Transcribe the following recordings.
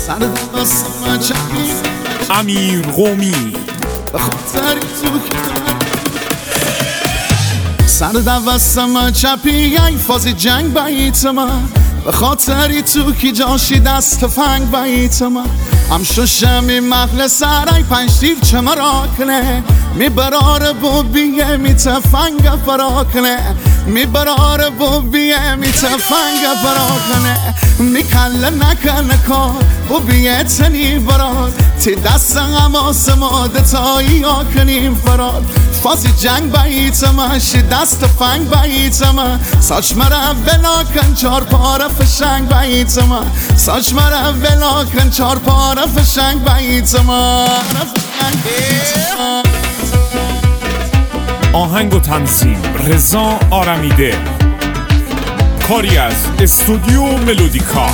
امیر قومی سر دوستم چپی ای فاز جنگ بیت من به خاطری تو کی جاشی دست فنگ بیت من هم شوشمی مغل سرای پنج تیر چه مرا کنه می برار بوبیه می تفنگ فرا کنه می برار بوبیه می تفنگ فرا کنه می کله نکنه کار بوبیه تنی برار تی دست غماس ماده تایی ها کنیم فرار فازی جنگ بیت من شی دست فنگ بیت من ساچ مرا بلا کن چار پاره فشنگ بیت من ساچ مرا بلا کن چار پاره فشنگ بیت من آهنگ و تنظیم رضا آرمیده، کاری از استودیو ملودیکا.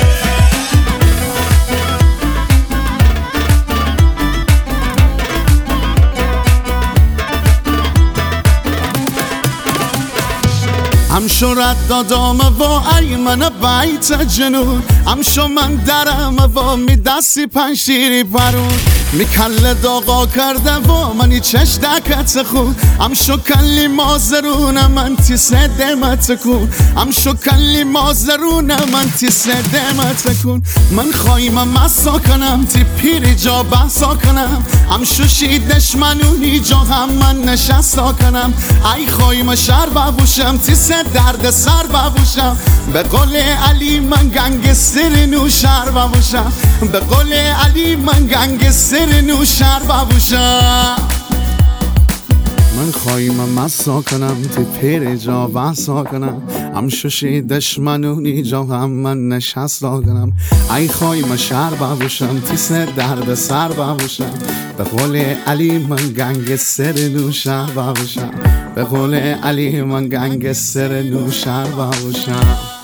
هم شو رد دادم و ایمن بیت جنون هم شو من درم و می دستی پنشیری برون می کل داغا کرده و منی چش دکت خون هم شو کلی مازرون من تی سدمت کن هم شو کلی مازرون من تی سدمت کن من خواهیم مسا کنم تی پیری جا بحثا کنم هم شو شیدش منونی جا هم من نشستا کنم ای خواهیم شر ببوشم تی درد سر ببوشم به قول علی من گنگستر نوشر ببوشم به قول علی من گنگستر نوشر ببوشم من خواهیم مسا کنم تی پیر جا بحثا کنم هم شوشی دشمنونی جا هم من نشستا کنم ای خواهیم شهر ببوشم تی درد سر ببوشم به قول علی من گنگستر نوشر ببوشم به قول علی من گنگستر نوشر ببوشم